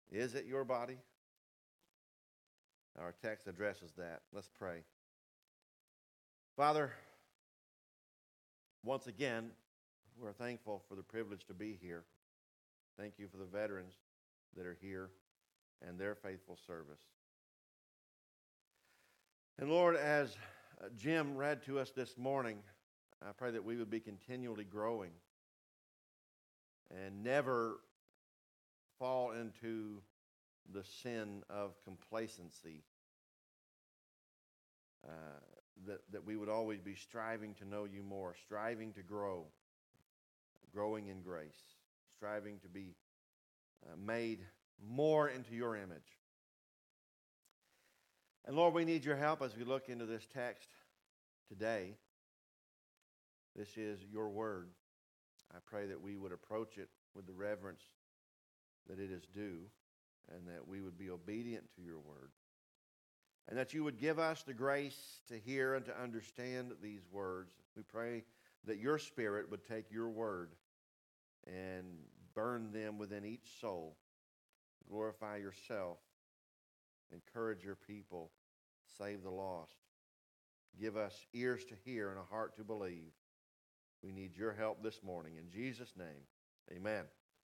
Is it your body? Our text addresses that. Let's pray. Father, once again, we're thankful for the privilege to be here. Thank you for the veterans that are here and their faithful service. And Lord, as Jim read to us this morning, I pray that we would be continually growing and never fall into the sin of complacency. That we would always be striving to know you more, striving to grow, growing in grace, striving to be made more into your image. And Lord, we need your help as we look into this text today. This is your word. I pray that we would approach it with the reverence that it is due, and that we would be obedient to your word, and that you would give us the grace to hear and to understand these words. We pray that your Spirit would take your word and burn them within each soul. Glorify yourself. Encourage your people. Save the lost. Give us ears to hear and a heart to believe. We need your help this morning. In Jesus' name, amen.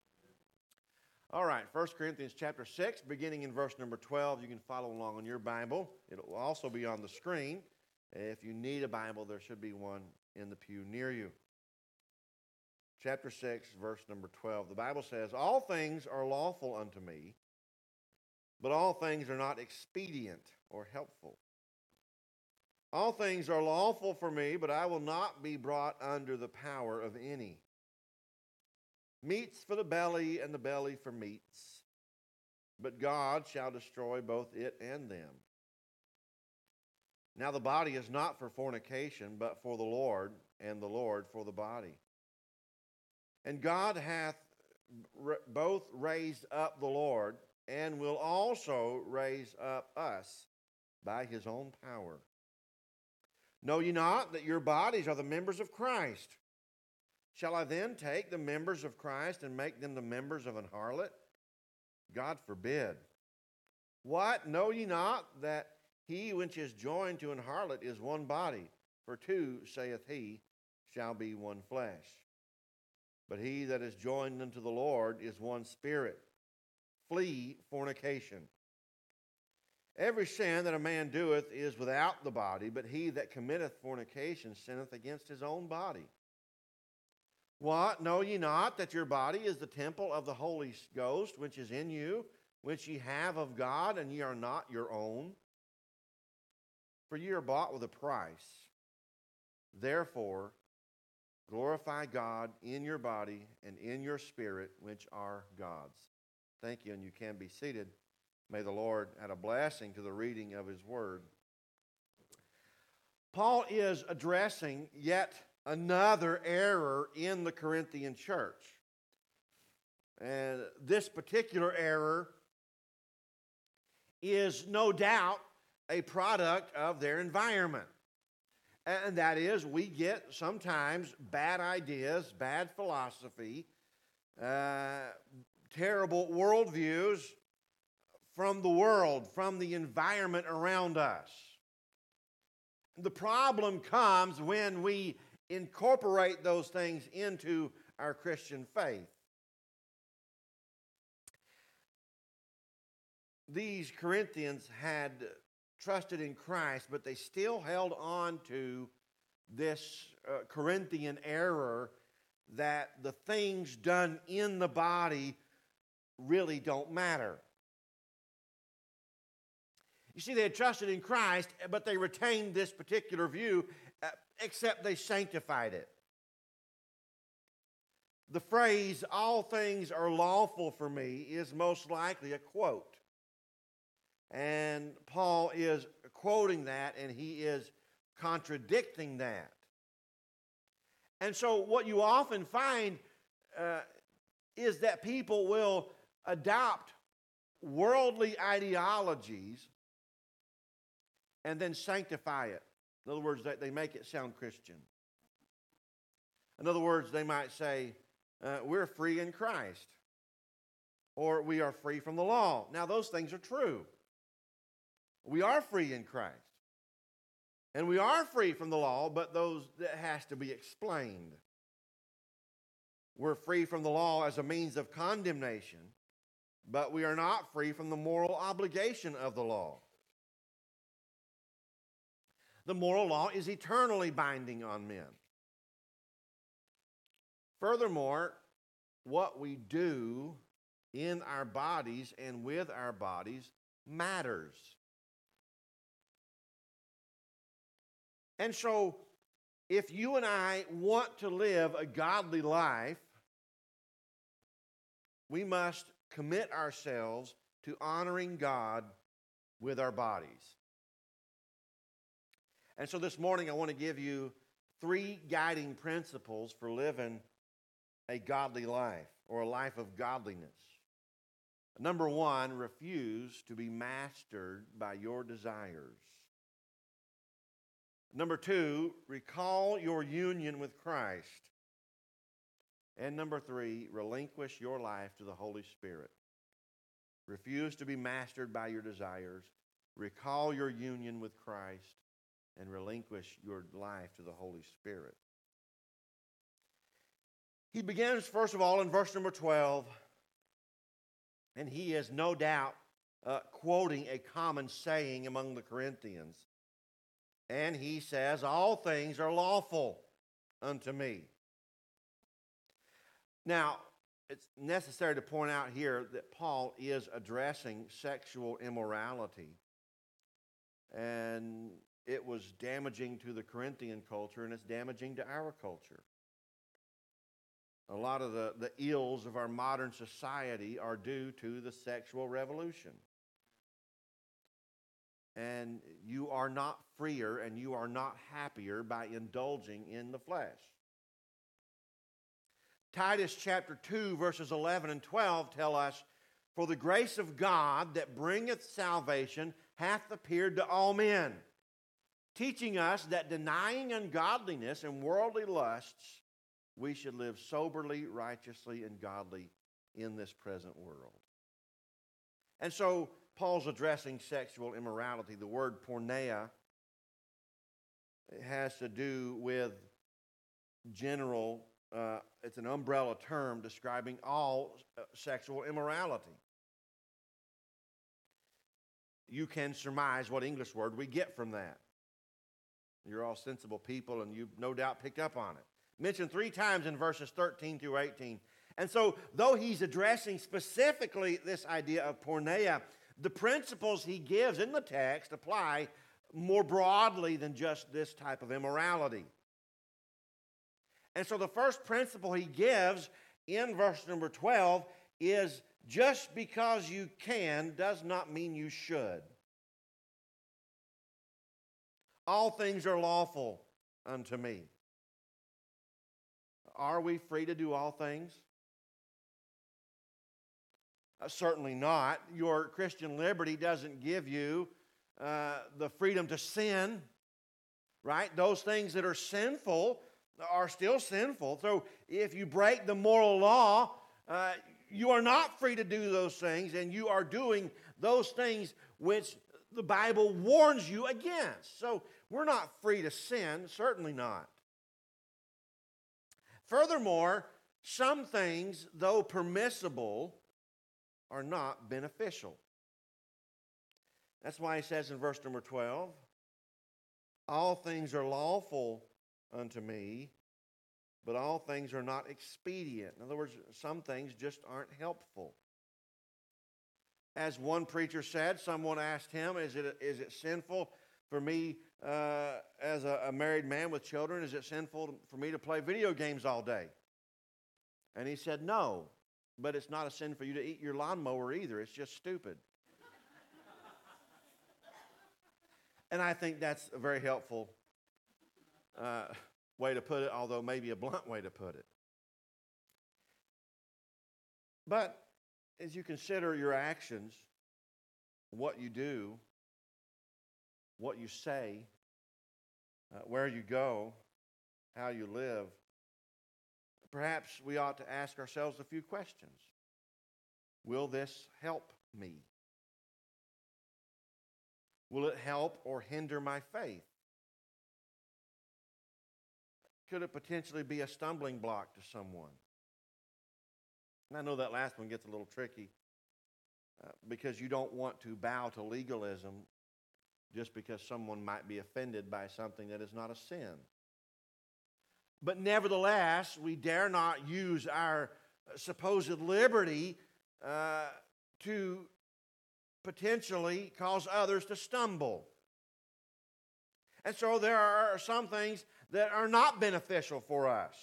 All right, 1 Corinthians chapter 6, beginning in verse number 12. You can follow along on your Bible. It will also be on the screen. If you need a Bible, there should be one in the pew near you. Chapter 6, verse number 12. The Bible says, "All things are lawful unto me, but all things are not expedient or helpful. All things are lawful for me, but I will not be brought under the power of any. Meats for the belly, and the belly for meats. But God shall destroy both it and them. Now the body is not for fornication, but for the Lord, and the Lord for the body. And God hath both raised up the Lord, and will also raise up us by his own power. Know ye not that your bodies are the members of Christ? Shall I then take the members of Christ and make them the members of an harlot? God forbid. What? Know ye not that he which is joined to an harlot is one body? For two, saith he, shall be one flesh. But he that is joined unto the Lord is one spirit. Flee fornication. Every sin that a man doeth is without the body, but he that committeth fornication sinneth against his own body. What? Know ye not that your body is the temple of the Holy Ghost, which is in you, which ye have of God, and ye are not your own? For ye are bought with a price. Therefore, glorify God in your body and in your spirit, which are God's." Thank you, and you can be seated. May the Lord add a blessing to the reading of his word. Paul is addressing yet another error in the Corinthian church. And this particular error is no doubt a product of their environment. And that is, we get sometimes bad ideas, bad philosophy, terrible worldviews from the world, from the environment around us. The problem comes when we incorporate those things into our Christian faith. These Corinthians had trusted in Christ, but they still held on to this Corinthian error that the things done in the body really don't matter. You see, they had trusted in Christ, but they retained this particular view, except they sanctified it. The phrase, "all things are lawful for me," is most likely a quote. And Paul is quoting that, and he is contradicting that. And so what you often find is that people will adopt worldly ideologies and then sanctify it. In other words, they make it sound Christian. In other words, they might say, we're free in Christ. or we are free from the law. Now, those things are true. We are free in Christ. And we are free from the law, but that has to be explained. We're free from the law as a means of condemnation, but we are not free from the moral obligation of the law. The moral law is eternally binding on men. Furthermore, what we do in our bodies and with our bodies matters. And so, if you and I want to live a godly life, we must commit ourselves to honoring God with our bodies. And so this morning I want to give you 3 guiding principles for living a godly life or a life of godliness. Number 1, refuse to be mastered by your desires. Number 2, recall your union with Christ. And number 3, relinquish your life to the Holy Spirit. Refuse to be mastered by your desires. Recall your union with Christ and relinquish your life to the Holy Spirit. He begins, first of all, in verse number 12, and he is no doubt quoting a common saying among the Corinthians. And he says, all things are lawful unto me. Now, it's necessary to point out here that Paul is addressing sexual immorality. And it was damaging to the Corinthian culture, and it's damaging to our culture. A lot of the ills of our modern society are due to the sexual revolution. And you are not freer and you are not happier by indulging in the flesh. Titus chapter 2, verses 11 and 12 tell us, for the grace of God that bringeth salvation hath appeared to all men, teaching us that denying ungodliness and worldly lusts, we should live soberly, righteously, and godly in this present world. And so Paul's addressing sexual immorality. The word porneia has to do with general, it's an umbrella term describing all sexual immorality. You can surmise what English word we get from that. You're all sensible people, and you've no doubt picked up on it. Mentioned 3 times in verses 13 through 18. And so, though he's addressing specifically this idea of porneia, the principles he gives in the text apply more broadly than just this type of immorality. And so the first principle he gives in verse number 12 is just because you can does not mean you should. All things are lawful unto me. Are we free to do all things? Certainly not. Your Christian liberty doesn't give you the freedom to sin, right? Those things that are sinful are still sinful. So if you break the moral law, you are not free to do those things, and you are doing those things which the Bible warns you against. So we're not free to sin, certainly not. Furthermore, some things, though permissible, are not beneficial. That's why he says in verse number 12, all things are lawful unto me, but all things are not expedient. In other words, some things just aren't helpful. As one preacher said, someone asked him, is it sinful for me as a married man with children, is it sinful for me to play video games all day? And he said, no, but it's not a sin for you to eat your lawnmower either. It's just stupid. And I think that's a very helpful way to put it, although maybe a blunt way to put it. But as you consider your actions, what you do, what you say, where you go, how you live, perhaps we ought to ask ourselves a few questions. Will this help me? Will it help or hinder my faith? Could it potentially be a stumbling block to someone? And I know that last one gets a little tricky because you don't want to bow to legalism just because someone might be offended by something that is not a sin. But nevertheless, we dare not use our supposed liberty to potentially cause others to stumble. And so there are some things that are not beneficial for us.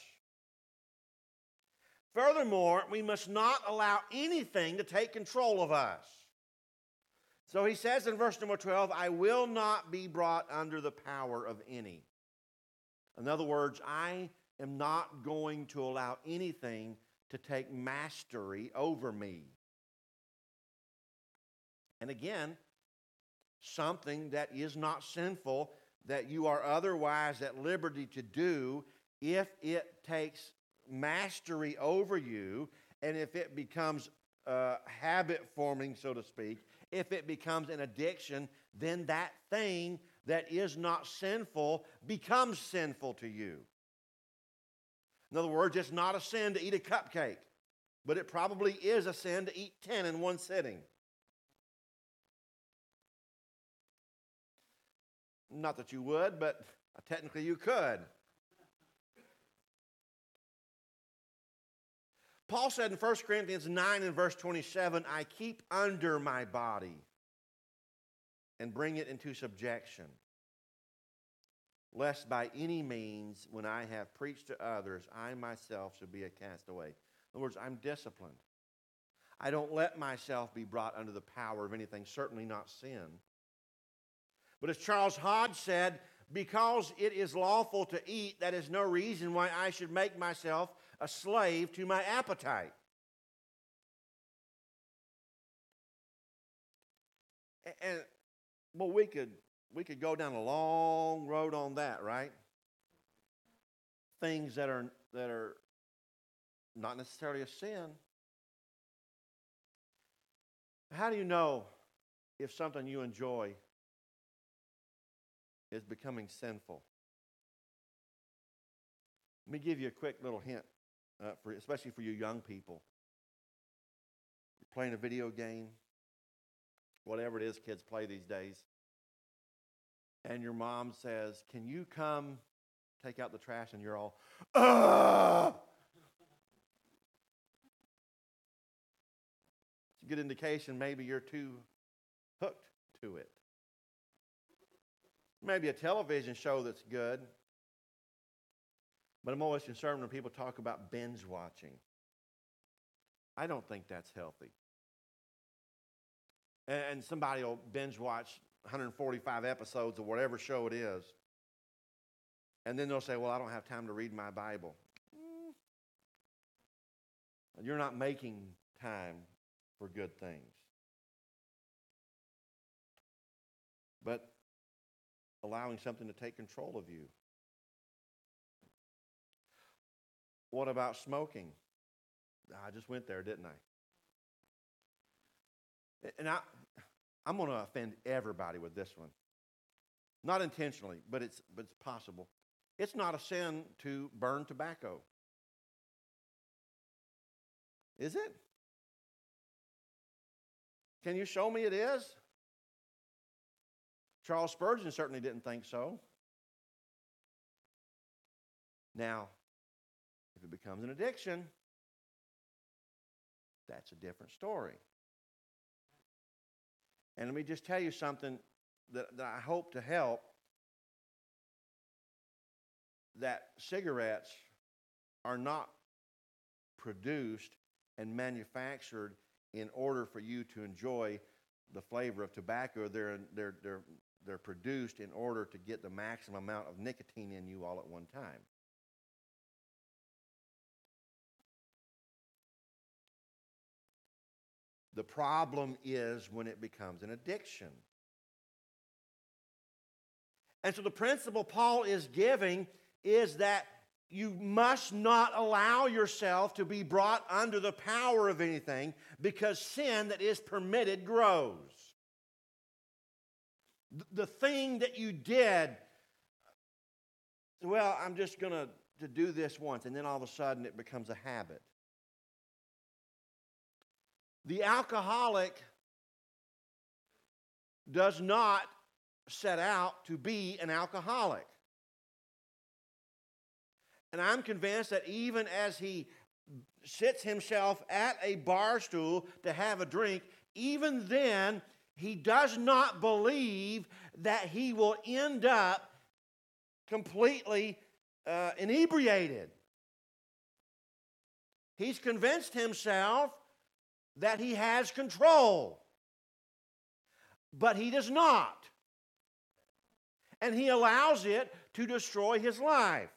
Furthermore, we must not allow anything to take control of us. So he says in verse number 12, I will not be brought under the power of any. In other words, I am not going to allow anything to take mastery over me. And again, something that is not sinful, that you are otherwise at liberty to do, if it takes mastery over you, and if it becomes habit forming, so to speak, if it becomes an addiction, then that thing that is not sinful becomes sinful to you. In other words, it's not a sin to eat a cupcake, but it probably is a sin to eat 10 in one sitting. Not that you would, but technically you could. Paul said in 1 Corinthians 9 and verse 27, I keep under my body and bring it into subjection, lest by any means, when I have preached to others, I myself should be a castaway. In other words, I'm disciplined. I don't let myself be brought under the power of anything, certainly not sin. But as Charles Hodge said, because it is lawful to eat, that is no reason why I should make myself a slave to my appetite. And well, we could go down a long road on that, right? Things that are not necessarily a sin. How do you know if something you enjoy is becoming sinful? Let me give you a quick little hint, especially for you young people. You're playing a video game, whatever it is kids play these days, and your mom says, can you come take out the trash? And you're all, ah! It's a good indication maybe you're too hooked to it. Maybe a television show that's good. But I'm always concerned when people talk about binge watching. I don't think that's healthy. And somebody will binge watch 145 episodes of whatever show it is. And then they'll say, well, I don't have time to read my Bible. And you're not making time for good things. But allowing something to take control of you. What about smoking? I just went there, didn't I? And I'm going to offend everybody with this one. Not intentionally, but it's possible. It's not a sin to burn tobacco. Is it? Can you show me it is? Charles Spurgeon certainly didn't think so. Now, if it becomes an addiction, that's a different story. And let me just tell you something that I hope to help, that cigarettes are not produced and manufactured in order for you to enjoy the flavor of tobacco. They're produced in order to get the maximum amount of nicotine in you all at one time. The problem is when it becomes an addiction. And so the principle Paul is giving is that you must not allow yourself to be brought under the power of anything, because sin that is permitted grows. The thing that you did, well, I'm just going to do this once, and then all of a sudden it becomes a habit. The alcoholic does not set out to be an alcoholic. And I'm convinced that even as he sits himself at a bar stool to have a drink, even then he does not believe that he will end up completely inebriated. He's convinced himself that he has control, but he does not. And he allows it to destroy his life.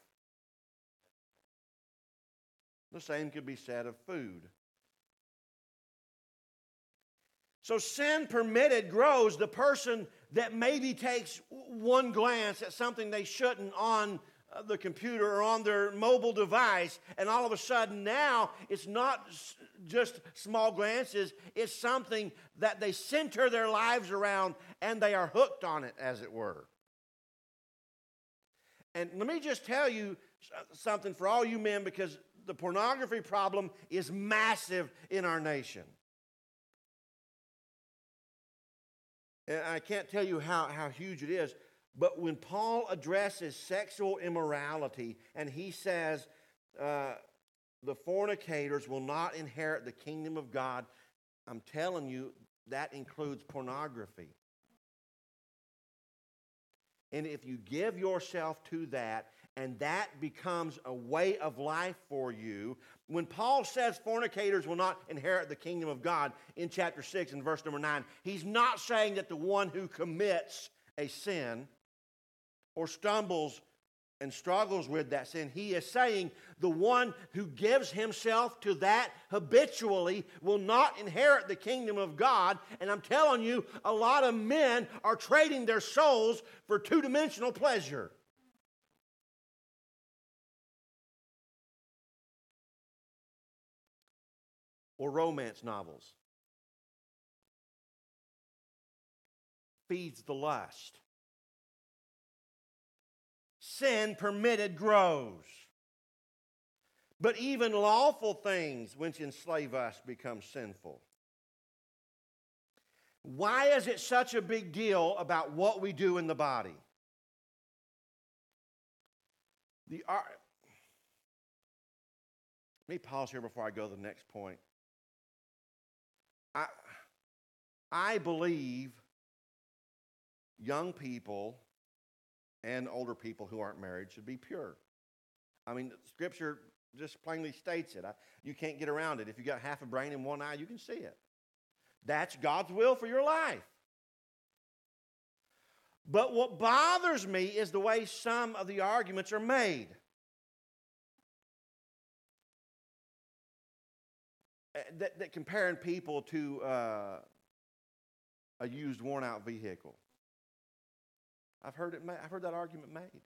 The same could be said of food. So sin permitted grows. The person that maybe takes one glance at something they shouldn't on the computer or on their mobile device, and all of a sudden now it's not just small glances, it's something that they center their lives around, and they are hooked on it, as it were. And let me just tell you something for all you men, because the pornography problem is massive in our nation. And I can't tell you how huge it is, but when Paul addresses sexual immorality and he says the fornicators will not inherit the kingdom of God, I'm telling you, that includes pornography. And if you give yourself to that, and that becomes a way of life for you, when Paul says fornicators will not inherit the kingdom of God in chapter 6 and verse number 9, he's not saying that the one who commits a sin or stumbles and struggles with that sin. He is saying the one who gives himself to that habitually will not inherit the kingdom of God. And I'm telling you, a lot of men are trading their souls for two-dimensional pleasure. Or romance novels. Feeds the lust. Sin permitted grows. But even lawful things which enslave us become sinful. Why is it such a big deal about what we do in the body? Let me pause here before I go to the next point. I believe young people and older people who aren't married should be pure. I mean, Scripture just plainly states it. You can't get around it. If you got half a brain and one eye, you can see it. That's God's will for your life. But what bothers me is the way some of the arguments are made. That comparing people to a used, worn-out vehicle. I've heard that argument made.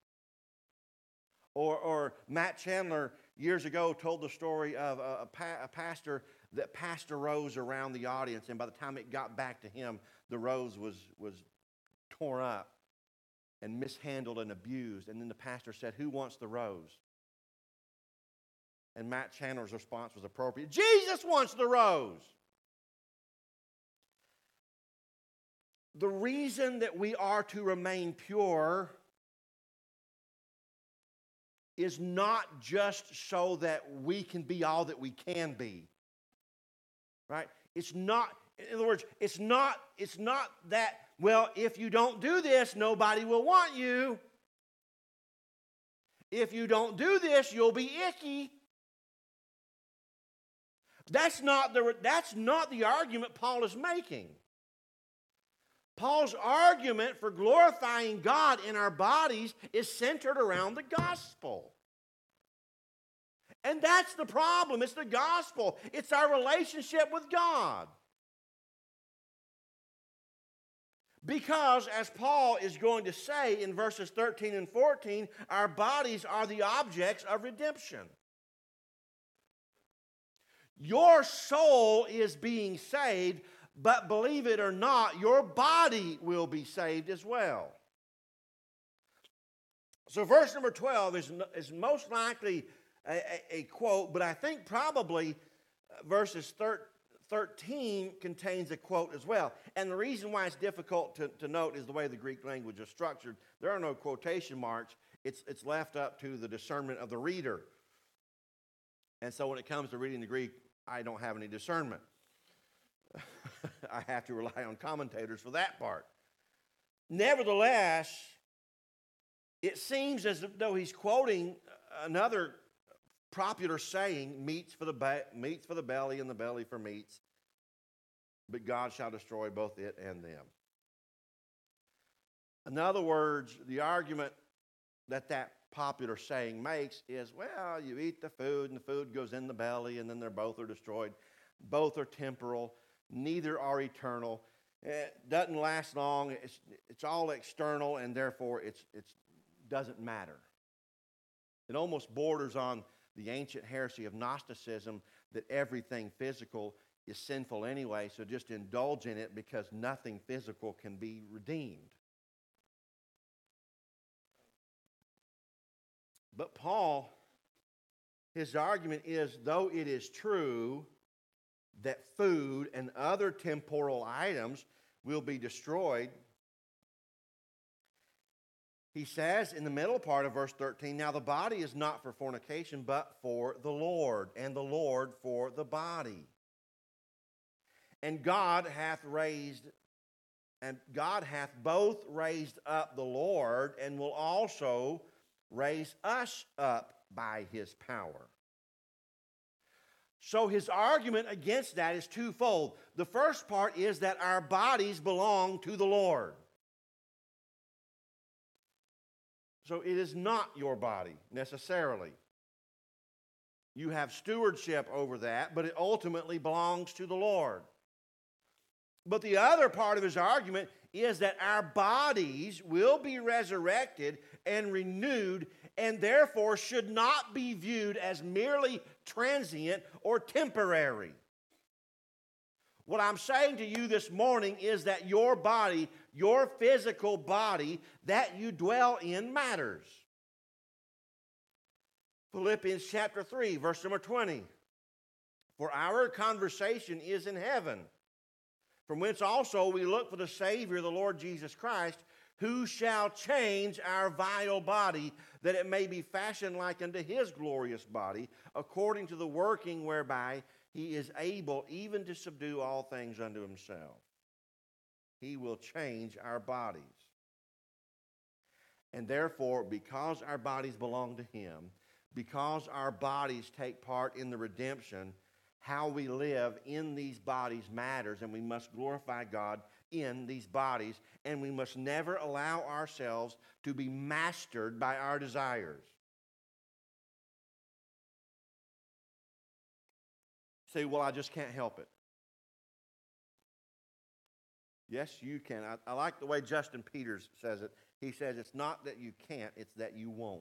Or Matt Chandler years ago told the story of a pastor that passed a rose around the audience, and by the time it got back to him, the rose was torn up and mishandled and abused. And then the pastor said, "Who wants the rose?" And Matt Chandler's response was appropriate. "Jesus wants the rose." The reason that we are to remain pure is not just so that we can be all that we can be. Right? It's not, in other words, it's not that, well, if you don't do this, nobody will want you. If you don't do this, you'll be icky. That's not the argument Paul is making. Paul's argument for glorifying God in our bodies is centered around the gospel. And that's the problem. It's the gospel. It's our relationship with God. Because, as Paul is going to say in verses 13 and 14, our bodies are the objects of redemption. Your soul is being saved, but believe it or not, your body will be saved as well. So verse number 12 is most likely a quote, but I think probably verses 13 contains a quote as well. And the reason why it's difficult to note is the way the Greek language is structured. There are no quotation marks. It's left up to the discernment of the reader. And so when it comes to reading the Greek, I don't have any discernment. I have to rely on commentators for that part. Nevertheless, it seems as though he's quoting another popular saying, meats for the belly and the belly for meats, but God shall destroy both it and them. In other words, the argument that popular saying makes is, well, you eat the food and the food goes in the belly and then they're both are destroyed. Both are temporal, neither are eternal. It doesn't last long. It's all external, and therefore it doesn't matter. It almost borders on the ancient heresy of Gnosticism that everything physical is sinful anyway, so just indulge in it because nothing physical can be redeemed. But Paul, his argument is, though it is true that food and other temporal items will be destroyed, he says in the middle part of verse 13, now the body is not for fornication, but for the Lord, and the Lord for the body. And God hath both raised up the Lord, and will also raise us up by his power. So his argument against that is twofold. The first part is that our bodies belong to the Lord. So it is not your body necessarily. You have stewardship over that, but it ultimately belongs to the Lord. But the other part of his argument is that our bodies will be resurrected and renewed, and therefore should not be viewed as merely transient or temporary. What I'm saying to you this morning is that your body, your physical body that you dwell in, matters. Philippians chapter 3, verse number 20. For our conversation is in heaven, from whence also we look for the Savior, the Lord Jesus Christ, who shall change our vile body, that it may be fashioned like unto his glorious body, according to the working whereby he is able even to subdue all things unto himself. He will change our bodies. And therefore, because our bodies belong to him, because our bodies take part in the redemption, how we live in these bodies matters, and we must glorify God in these bodies, and we must never allow ourselves to be mastered by our desires. Say, well, I just can't help it. Yes, you can. I like the way Justin Peters says it. He says it's not that you can't, it's that you won't.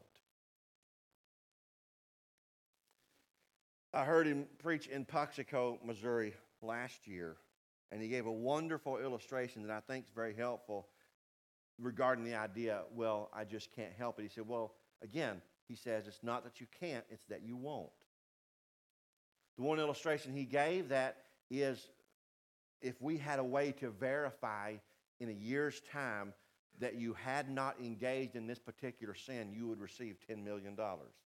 I heard him preach in Paxico, Missouri last year, and he gave a wonderful illustration that I think is very helpful regarding the idea, well, I just can't help it. He said, well, again, he says, it's not that you can't, it's that you won't. The one illustration he gave that is, if we had a way to verify in a year's time that you had not engaged in this particular sin, you would receive $10 million.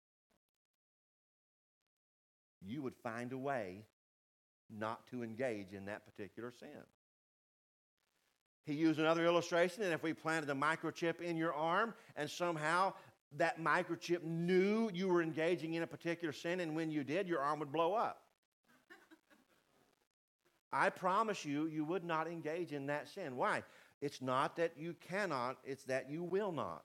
You would find a way not to engage in that particular sin. He used another illustration, and if we planted a microchip in your arm and somehow that microchip knew you were engaging in a particular sin, and when you did, your arm would blow up. I promise you, you would not engage in that sin. Why? It's not that you cannot, it's that you will not.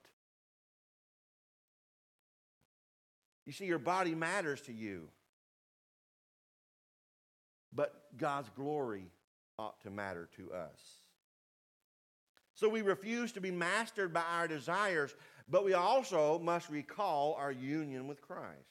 You see, your body matters to you. But God's glory ought to matter to us. So we refuse to be mastered by our desires, but we also must recall our union with Christ.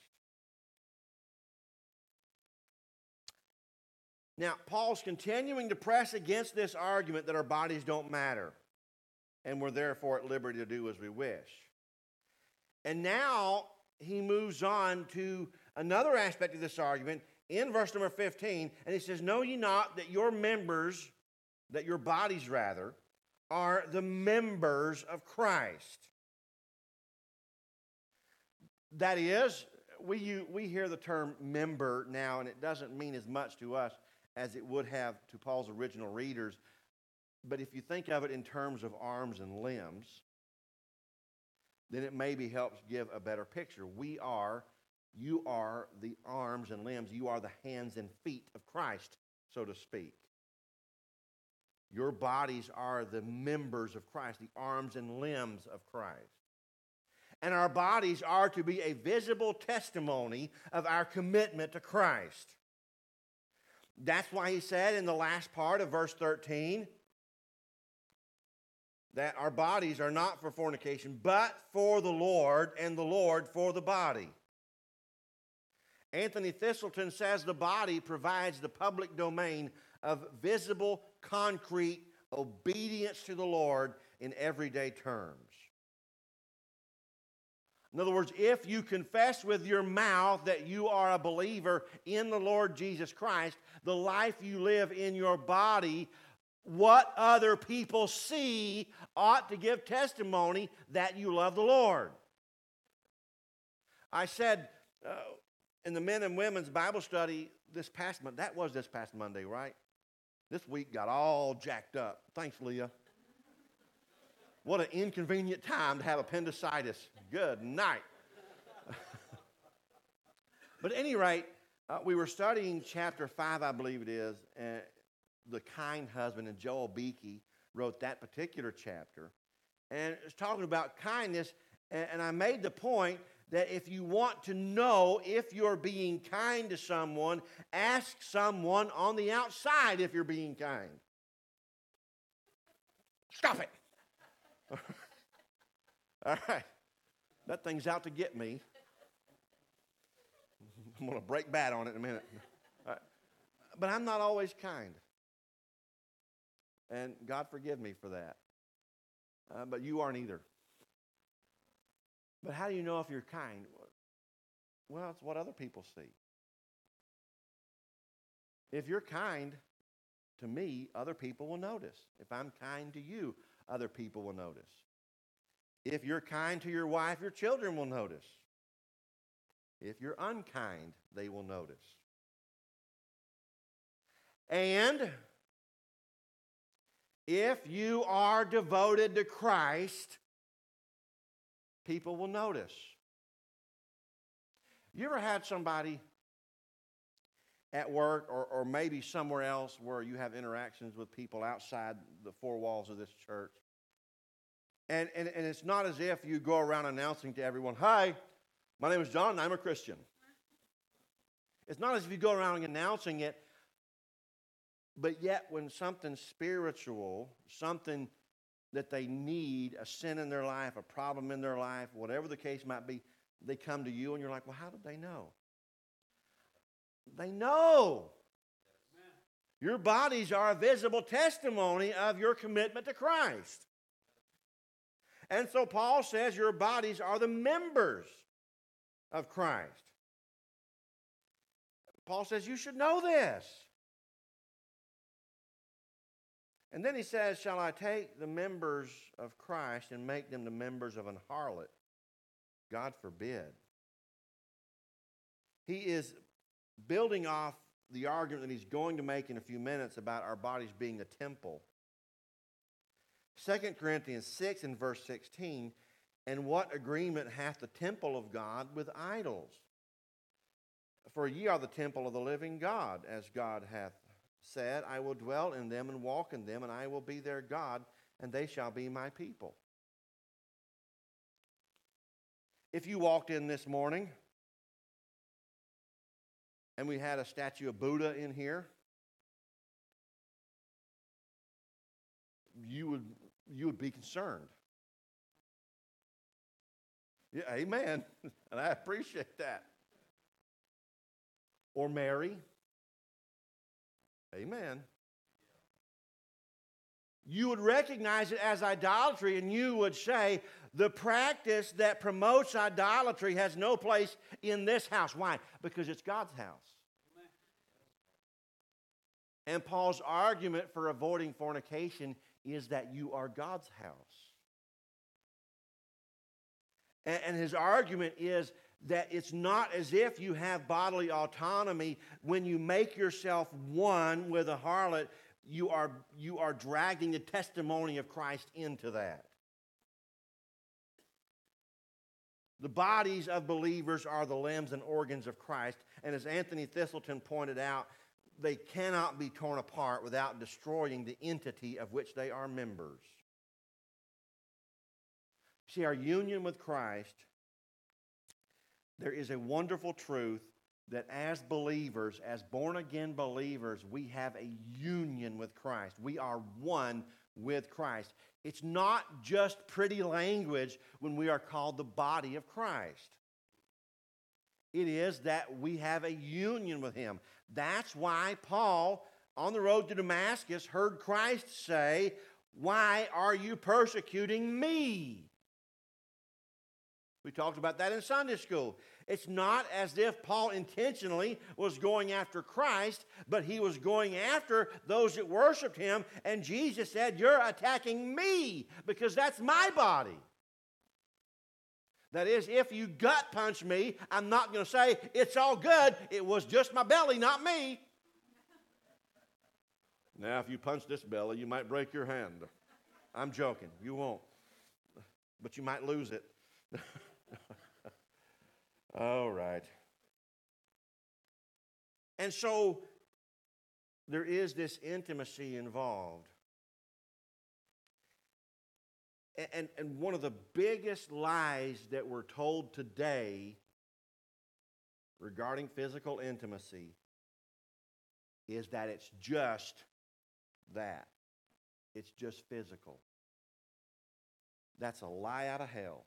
Now, Paul's continuing to press against this argument that our bodies don't matter, and we're therefore at liberty to do as we wish. And now he moves on to another aspect of this argument in verse number 15, and he says, "Know ye not that your members, that your bodies rather, are the members of Christ?" That is, we hear the term member now, and it doesn't mean as much to us as it would have to Paul's original readers. But if you think of it in terms of arms and limbs, then it maybe helps give a better picture. You are the arms and limbs. You are the hands and feet of Christ, so to speak. Your bodies are the members of Christ, the arms and limbs of Christ. And our bodies are to be a visible testimony of our commitment to Christ. That's why he said in the last part of verse 13 that our bodies are not for fornication, but for the Lord, and the Lord for the body. Anthony Thistleton says the body provides the public domain of visible, concrete obedience to the Lord in everyday terms. In other words, if you confess with your mouth that you are a believer in the Lord Jesus Christ, the life you live in your body, what other people see ought to give testimony that you love the Lord. I said in the men and women's Bible study this past Monday, right? This week got all jacked up. Thanks, Leah. What an inconvenient time to have appendicitis. Good night. But at any rate, we were studying chapter 5, I believe it is, The Kind Husband, and Joel Beakey wrote that particular chapter. And it's talking about kindness, and I made the point that if you want to know if you're being kind to someone, ask someone on the outside if you're being kind. Stop it. All right. That thing's out to get me. I'm going to break bad on it in a minute. All right. But I'm not always kind. And God forgive me for that. But you aren't either. But how do you know if you're kind? Well, it's what other people see. If you're kind to me, other people will notice. If I'm kind to you, other people will notice. If you're kind to your wife, your children will notice. If you're unkind, they will notice. And if you are devoted to Christ, people will notice. You ever had somebody at work or maybe somewhere else where you have interactions with people outside the four walls of this church? And it's not as if you go around announcing to everyone, "Hi, my name is John and I'm a Christian." It's not as if you go around announcing it, but yet when something spiritual, something that they need, a sin in their life, a problem in their life, whatever the case might be, they come to you and you're like, "Well, how did they know?" They know. Your bodies are a visible testimony of your commitment to Christ. And so Paul says your bodies are the members of Christ. Paul says you should know this. And then he says, "Shall I take the members of Christ and make them the members of an harlot? God forbid." He is building off the argument that he's going to make in a few minutes about our bodies being a temple. 2 Corinthians 6 and verse 16, "And what agreement hath the temple of God with idols? For ye are the temple of the living God, as God hath said, I will dwell in them and walk in them, and I will be their God, and they shall be my people." If you walked in this morning and we had a statue of Buddha in here, you would you would be concerned. Yeah, amen. And I appreciate that. Or Mary. Amen. You would recognize it as idolatry, and you would say, the practice that promotes idolatry has no place in this house. Why? Because it's God's house. And Paul's argument for avoiding fornication is that you are God's house. And his argument is that it's not as if you have bodily autonomy. When you make yourself one with a harlot, you are dragging the testimony of Christ into that. The bodies of believers are the limbs and organs of Christ. And as Anthony Thistleton pointed out, they cannot be torn apart without destroying the entity of which they are members. See, our union with Christ, there is a wonderful truth that as believers, as born-again believers, we have a union with Christ. We are one with Christ. It's not just pretty language when we are called the body of Christ. It is that we have a union with Him. That's why Paul, on the road to Damascus, heard Christ say, "Why are you persecuting me?" We talked about that in Sunday school. It's not as if Paul intentionally was going after Christ, but he was going after those that worshiped him, and Jesus said, "You're attacking me because that's my body." That is, if you gut punch me, I'm not going to say, "It's all good, it was just my belly, not me." Now, if you punch this belly, you might break your hand. I'm joking. You won't. But you might lose it. All right. And so there is this intimacy involved. And one of the biggest lies that we're told today regarding physical intimacy is that it's just that. It's just physical. That's a lie out of hell.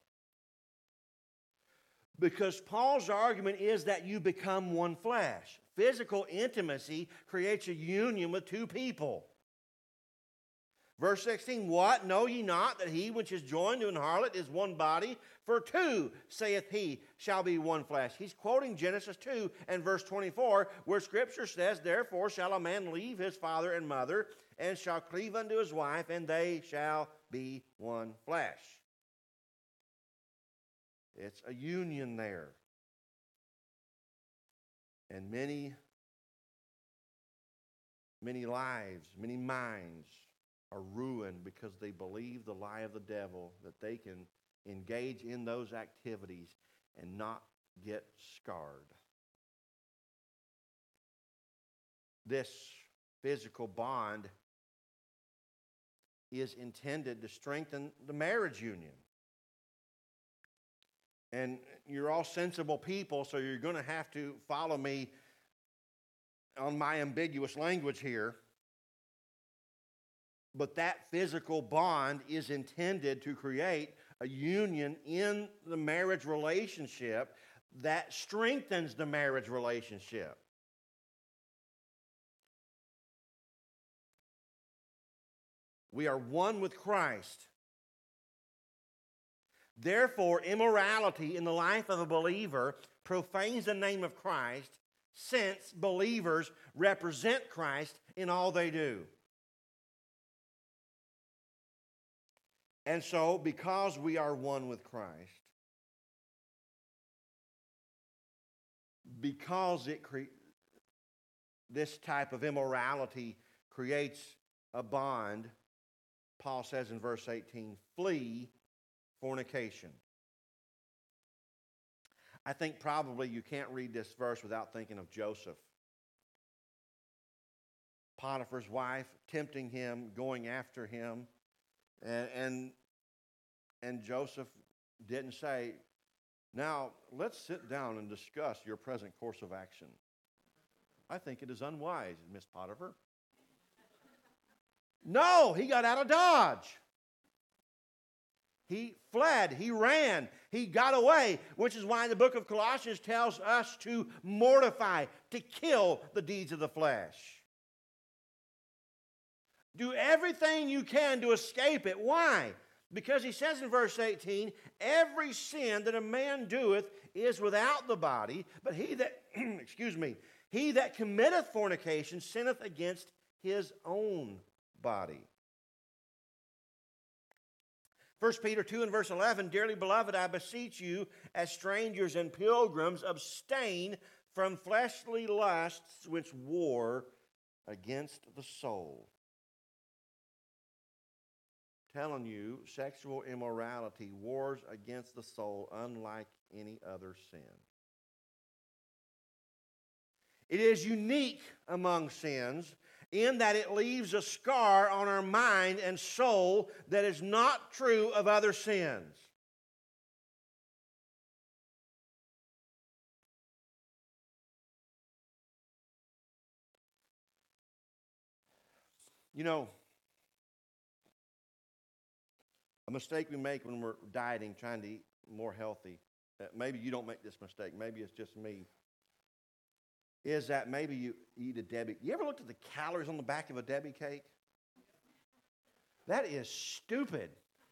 Because Paul's argument is that you become one flesh. Physical intimacy creates a union with two people. Verse 16, "What? Know ye not that he which is joined to an harlot is one body? For two, saith he, shall be one flesh." He's quoting Genesis 2 and verse 24, where Scripture says, "Therefore shall a man leave his father and mother, and shall cleave unto his wife, and they shall be one flesh." It's a union there. And many lives, many minds are ruined because they believe the lie of the devil that they can engage in those activities and not get scarred. This physical bond is intended to strengthen the marriage union. And you're all sensible people, so you're going to have to follow me on my ambiguous language here. But that physical bond is intended to create a union in the marriage relationship that strengthens the marriage relationship. We are one with Christ. Therefore, immorality in the life of a believer profanes the name of Christ, since believers represent Christ in all they do. And so, because we are one with Christ, because this type of immorality creates a bond, Paul says in verse 18, "Flee fornication." I think probably you can't read this verse without thinking of Joseph. Potiphar's wife tempting him, going after him, and Joseph didn't say, "Now let's sit down and discuss your present course of action. I think it is unwise, Miss Potiphar." No, he got out of Dodge. He fled. He ran. He got away, which is why the book of Colossians tells us to mortify, to kill the deeds of the flesh. Do everything you can to escape it. Why? Because he says in verse 18, every sin that a man doeth is without the body, but he that, he that committeth fornication sinneth against his own body. 1 Peter 2 and verse 11, dearly beloved, I beseech you, as strangers and pilgrims, abstain from fleshly lusts which war against the soul. Telling you, sexual immorality wars against the soul unlike any other sin. It is unique among sins in that it leaves a scar on our mind and soul that is not true of other sins. You know, a mistake we make when we're dieting, trying to eat more healthy, maybe you don't make this mistake, maybe it's just me, is that maybe you eat a Debbie. You ever looked at the calories on the back of a Debbie cake? That is stupid.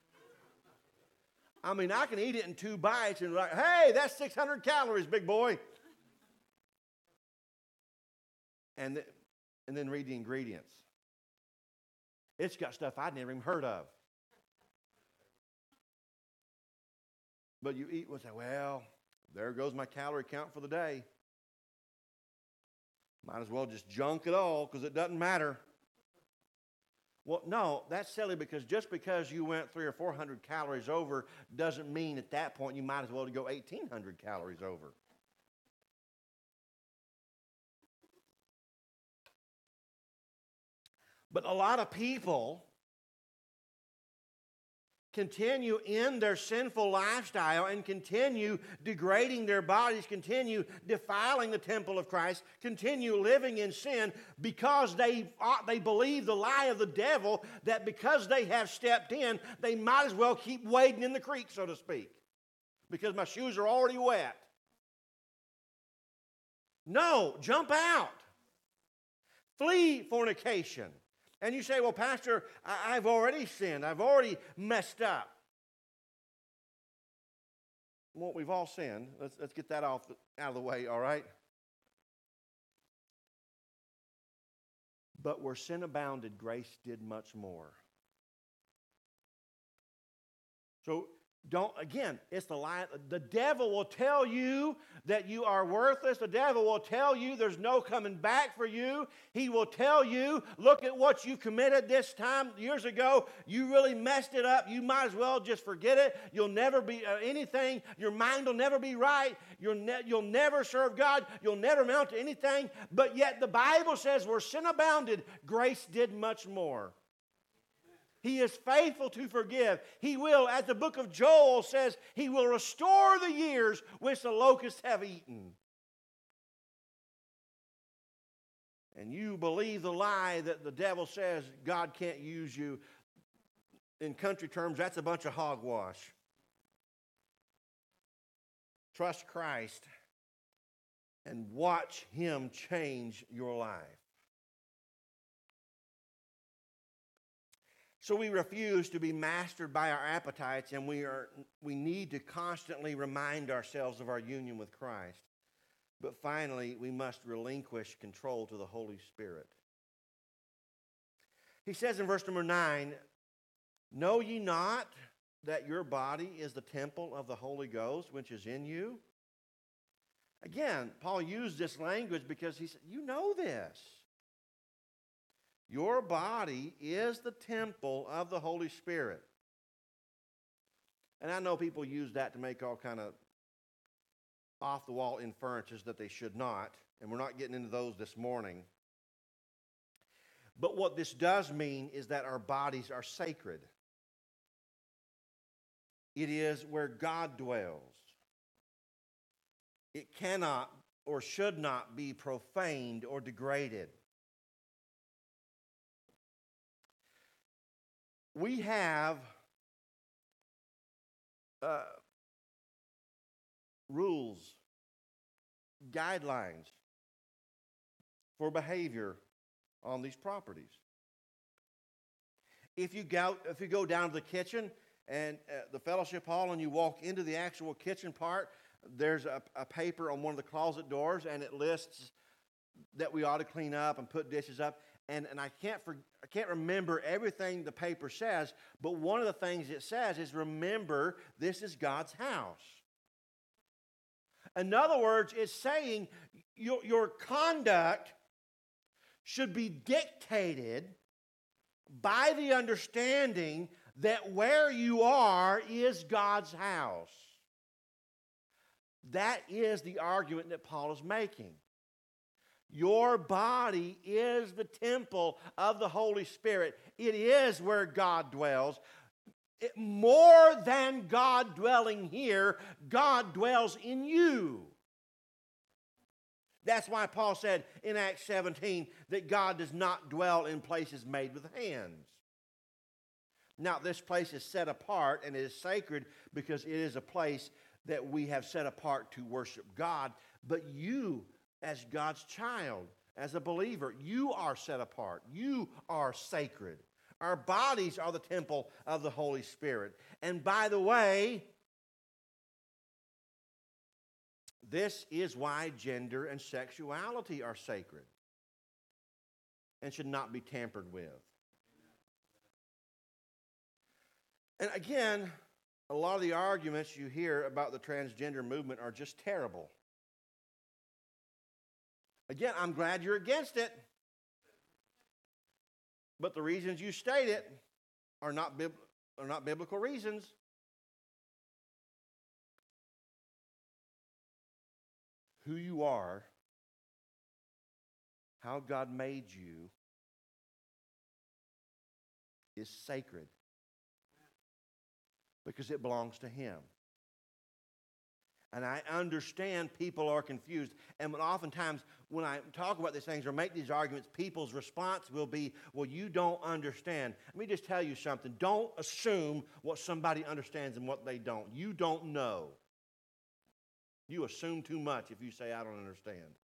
I mean, I can eat it in 2 bites and like, hey, that's 600 calories, big boy. And then read the ingredients. It's got stuff I'd never even heard of. But you eat and say, well, there goes my calorie count for the day. Might as well just junk it all because it doesn't matter. Well, no, that's silly because just because you went 300 or 400 calories over doesn't mean at that point you might as well go 1,800 calories over. But a lot of people continue in their sinful lifestyle and continue degrading their bodies, continue defiling the temple of Christ, continue living in sin because they believe the lie of the devil that because they have stepped in, they might as well keep wading in the creek, so to speak, because my shoes are already wet. No, jump out. Flee fornication. And you say, well, Pastor, I've already sinned. I've already messed up. Well, we've all sinned. Let's get that out of the way, all right? But where sin abounded, grace did much more. So, it's the lie. The devil will tell you that you are worthless. The devil will tell you there's no coming back for you. He will tell you, look at what you committed this time years ago. You really messed it up. You might as well just forget it. You'll never be anything. Your mind will never be right. You'll never serve God. You'll never amount to anything. But yet the Bible says where sin abounded, grace did much more. He is faithful to forgive. He will, as the book of Joel says, He will restore the years which the locusts have eaten. And you believe the lie that the devil says God can't use you. In country terms, that's a bunch of hogwash. Trust Christ and watch Him change your life. So we refuse to be mastered by our appetites, and we need to constantly remind ourselves of our union with Christ. But finally, we must relinquish control to the Holy Spirit. He says in verse number 9, know ye not that your body is the temple of the Holy Ghost, which is in you? Again, Paul used this language because he said, you know this. Your body is the temple of the Holy Spirit. And I know people use that to make all kind of off-the-wall inferences that they should not, and we're not getting into those this morning. But what this does mean is that our bodies are sacred. It is where God dwells. It cannot or should not be profaned or degraded. We have rules, guidelines for behavior on these properties. If you go down to the kitchen and the fellowship hall and you walk into the actual kitchen part, there's a paper on one of the closet doors, and it lists that we ought to clean up and put dishes up. And I can't remember everything the paper says, but one of the things it says is, remember, this is God's house. In other words, it's saying your conduct should be dictated by the understanding that where you are is God's house. That is the argument that Paul is making. Your body is the temple of the Holy Spirit. It is where God dwells. More than God dwelling here, God dwells in you. That's why Paul said in Acts 17 that God does not dwell in places made with hands. Now, this place is set apart and it is sacred because it is a place that we have set apart to worship God. But you, as God's child, as a believer, you are set apart. You are sacred. Our bodies are the temple of the Holy Spirit. And by the way, this is why gender and sexuality are sacred and should not be tampered with. And again, a lot of the arguments you hear about the transgender movement are just terrible. Again, I'm glad you're against it, but the reasons you state it are not biblical reasons. Who you are, how God made you, is sacred because it belongs to Him. And I understand people are confused. And oftentimes when I talk about these things or make these arguments, people's response will be, well, you don't understand. Let me just tell you something. Don't assume what somebody understands and what they don't. You don't know. You assume too much if you say, I don't understand.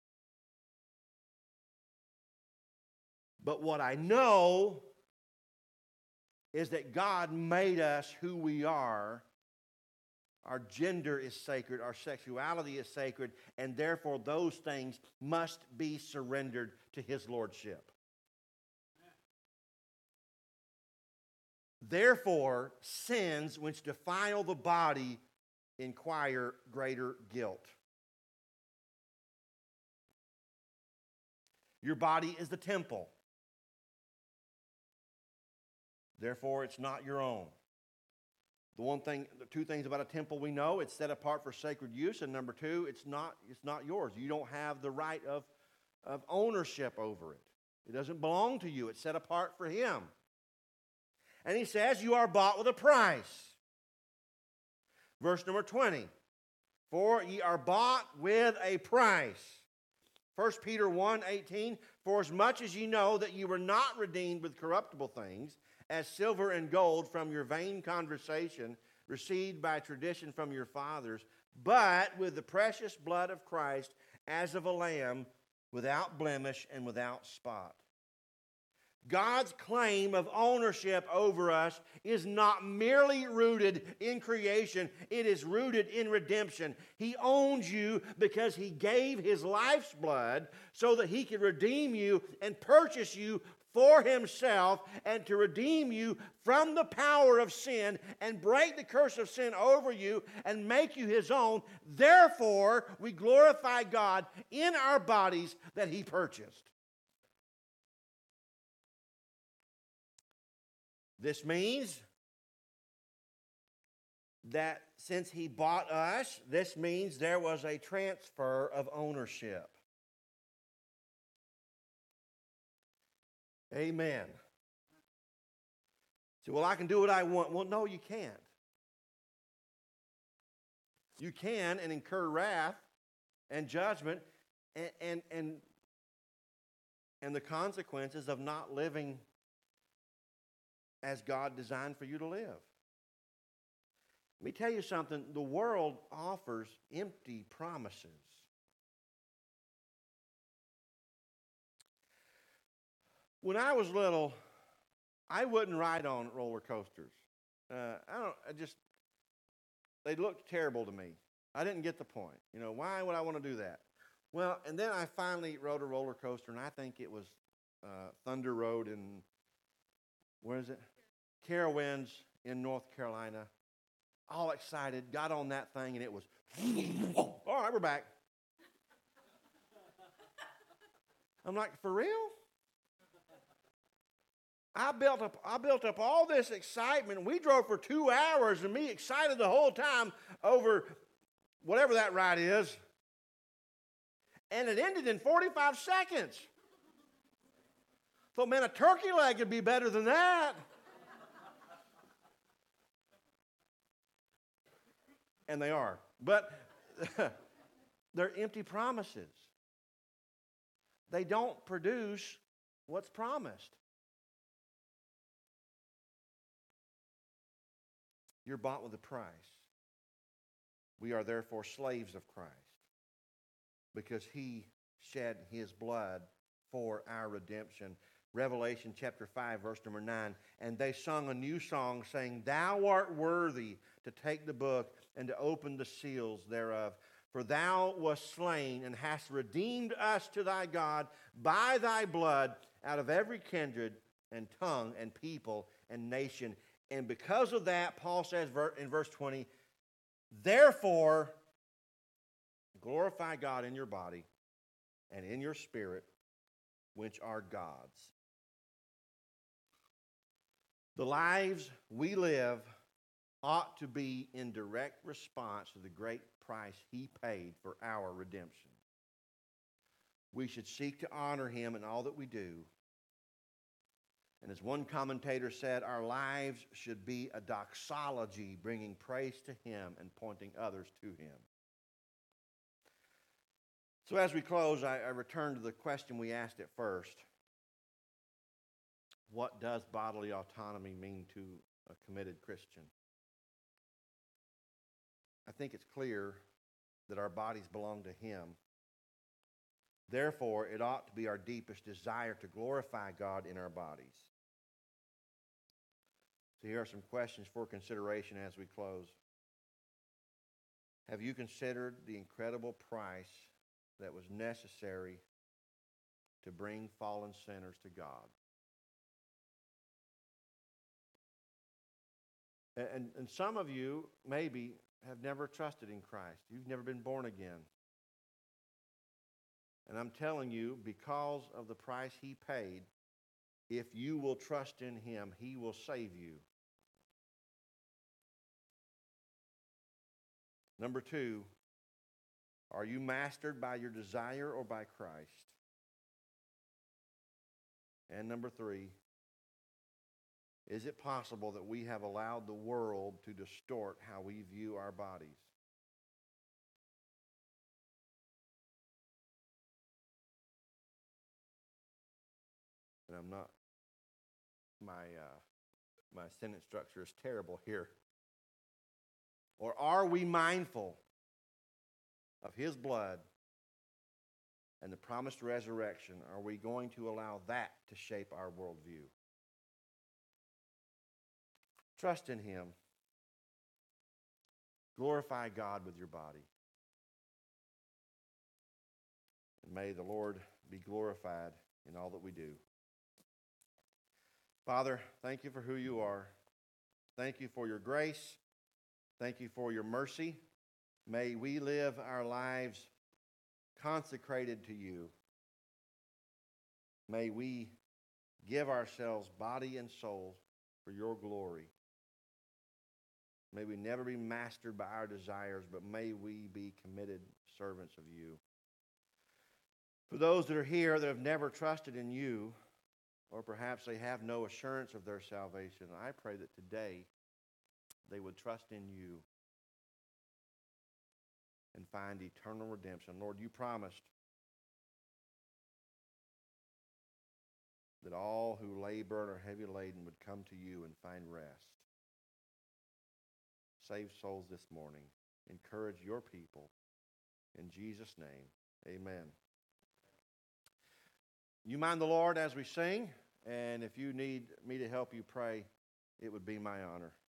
But what I know is that God made us who we are. Our gender is sacred, our sexuality is sacred, and therefore those things must be surrendered to His lordship. Therefore, sins which defile the body inquire greater guilt. Your body is the temple. Therefore, it's not your own. The two things about a temple we know: it's set apart for sacred use, and number two, it's not yours. You don't have the right of ownership over it. It doesn't belong to you. It's set apart for Him. And he says, you are bought with a price. Verse number 20. For ye are bought with a price. 1 Peter 1:18. For as much as ye know that ye were not redeemed with corruptible things, as silver and gold from your vain conversation, received by tradition from your fathers, but with the precious blood of Christ, as of a lamb, without blemish and without spot. God's claim of ownership over us is not merely rooted in creation, it is rooted in redemption. He owns you because He gave His life's blood so that He could redeem you and purchase you for Himself, and to redeem you from the power of sin and break the curse of sin over you and make you His own. Therefore, we glorify God in our bodies that He purchased. This means that since He bought us, this means there was a transfer of ownership. Amen. So, well, I can do what I want. Well, no, you can't. You can and incur wrath and judgment and the consequences of not living as God designed for you to live. Let me tell you something. The world offers empty promises. When I was little, I wouldn't ride on roller coasters. They looked terrible to me. I didn't get the point. Why would I want to do that? Well, and then I finally rode a roller coaster, and I think it was Thunder Road in, where is it? Carowinds in North Carolina. All excited, got on that thing, and it was, all right, we're back. I'm like, for real? I built up all this excitement. We drove for 2 hours, and me excited the whole time over whatever that ride is. And it ended in 45 seconds. Thought, man, a turkey leg would be better than that. And they are. But they're empty promises. They don't produce what's promised. You're bought with a price. We are therefore slaves of Christ because he shed his blood for our redemption. Revelation chapter 5, verse number 9. And they sung a new song, saying, Thou art worthy to take the book and to open the seals thereof. For thou wast slain and hast redeemed us to thy God by thy blood out of every kindred and tongue and people and nation. And because of that, Paul says in verse 20, therefore, glorify God in your body and in your spirit, which are God's. The lives we live ought to be in direct response to the great price he paid for our redemption. We should seek to honor him in all that we do. And as one commentator said, our lives should be a doxology, bringing praise to him and pointing others to him. So as we close, I return to the question we asked at first. What does bodily autonomy mean to a committed Christian? I think it's clear that our bodies belong to him. Therefore, it ought to be our deepest desire to glorify God in our bodies. So here are some questions for consideration as we close. Have you considered the incredible price that was necessary to bring fallen sinners to God? And some of you maybe have never trusted in Christ. You've never been born again. And I'm telling you, because of the price he paid, if you will trust in him, he will save you. Number 2, are you mastered by your desire or by Christ? And number 3, is it possible that we have allowed the world to distort how we view our bodies? And I'm not, my sentence structure is terrible here. Or are we mindful of his blood and the promised resurrection? Are we going to allow that to shape our worldview? Trust in him. Glorify God with your body. And may the Lord be glorified in all that we do. Father, thank you for who you are. Thank you for your grace. Thank you for your mercy. May we live our lives consecrated to you. May we give ourselves body and soul for your glory. May we never be mastered by our desires, but may we be committed servants of you. For those that are here that have never trusted in you, or perhaps they have no assurance of their salvation, I pray that today they would trust in you and find eternal redemption. Lord, you promised that all who labor and are heavy laden would come to you and find rest. save souls this morning. Encourage your people. In Jesus' name, amen. You mind the Lord as we sing, and if you need me to help you pray, it would be my honor.